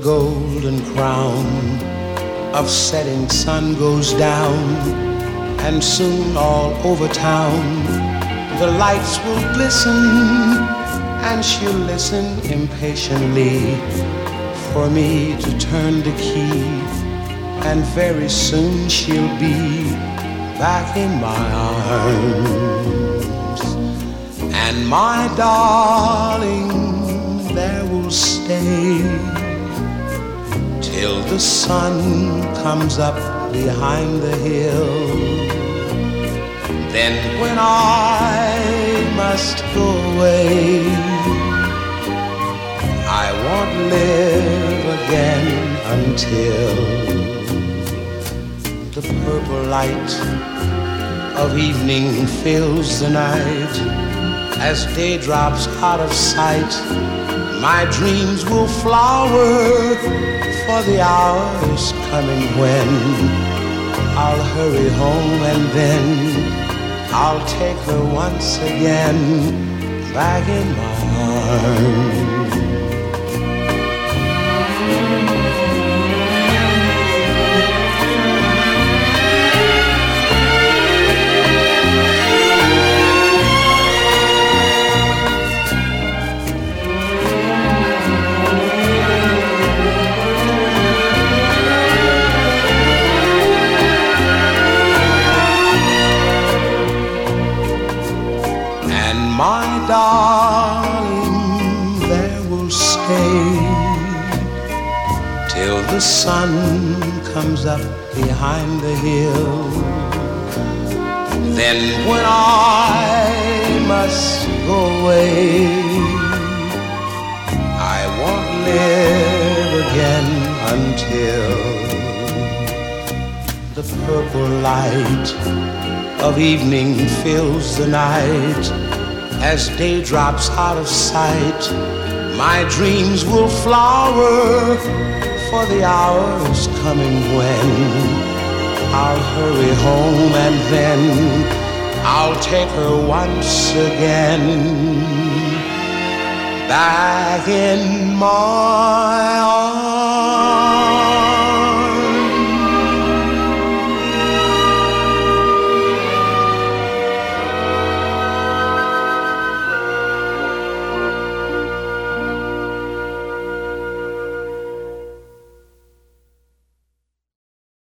golden crown of setting sun goes down, and soon all over town the lights will glisten, and she'll listen impatiently for me to turn the key, and very soon she'll be back in my arms. And my darling there will stay till the sun comes up behind the hill. Then when I must go away, I won't live again until the purple light of evening fills the night. As day drops out of sight, my dreams will flower, for the hour is coming when I'll hurry home, and then I'll take her once again back in my arms. My darling there will stay till the sun comes up behind the hill. Then when I must go away, I won't live again until the purple light of evening fills the night. As day drops out of sight, my dreams will flower, for the hour is coming when I'll hurry home, and then I'll take her once again back in my arms.